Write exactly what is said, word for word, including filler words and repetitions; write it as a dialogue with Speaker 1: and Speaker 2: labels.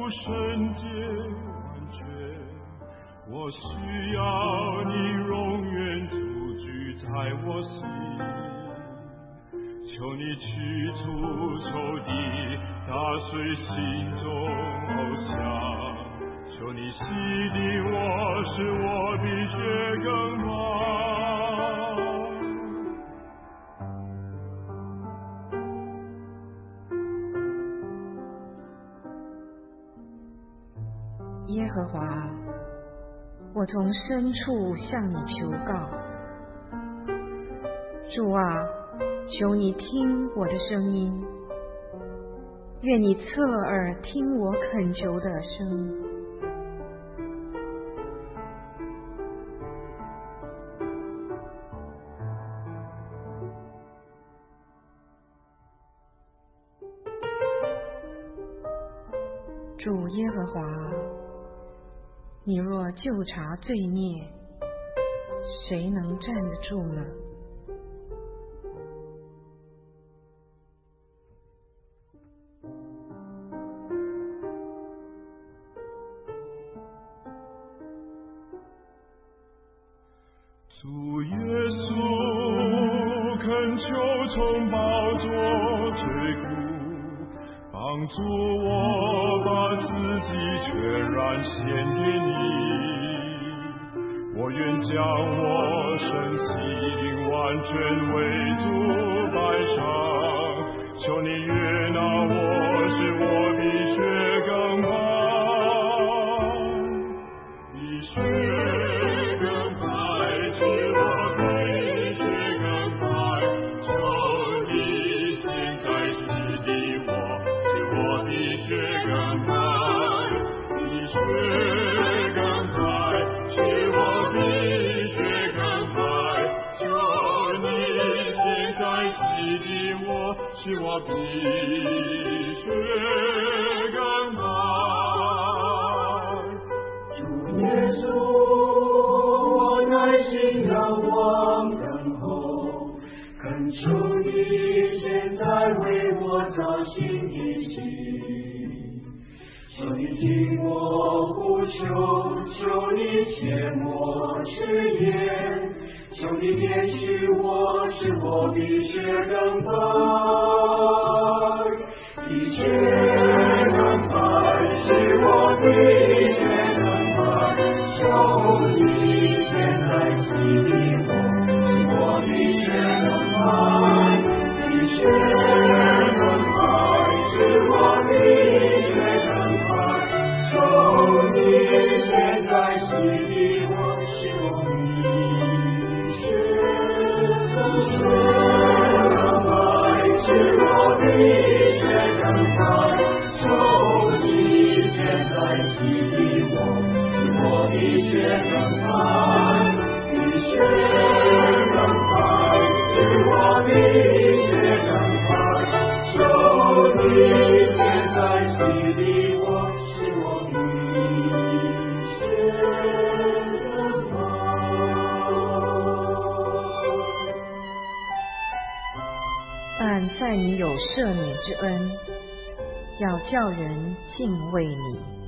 Speaker 1: 圣洁完全，我需要你永远住居在我心，求你驱除仇敌打碎心中偶像，求你洗涤我，使我比雪更白。
Speaker 2: 耶和华，我从深处向你求告。主啊，求你听我的声音，愿你侧耳听我恳求的声音。主耶和华，你若究察罪孽，谁能站得住呢？
Speaker 1: 主耶稣，恳求从宝座垂顾，帮助我把自己全然献给你。我愿将我身心完全为主摆上，求你悦纳我，使我比雪更白，比雪更白，使我比雪更白。求你现在使的我，使我比雪更白，比雪更白，使我比雪更白。求你现在使的我，使我比雪更白。
Speaker 3: 主耶稣，我耐心仰望等候，恳求你现在为我找新的心，求你听我呼求，求你切我誓言，求你怜恤我，使我比雪更白，比雪更白，使我比雪更白。求你现在洗涤我，使我比雪更白，比雪更白，使我比雪更白。求你现在洗涤我，使我比雪更白，使我比雪更白。求你现在洗涤我，我比雪更白，比雪更白，使我比雪更白。求你现在洗涤我，使我比雪更白。
Speaker 2: 但在你有赦免之恩，要叫人敬畏你。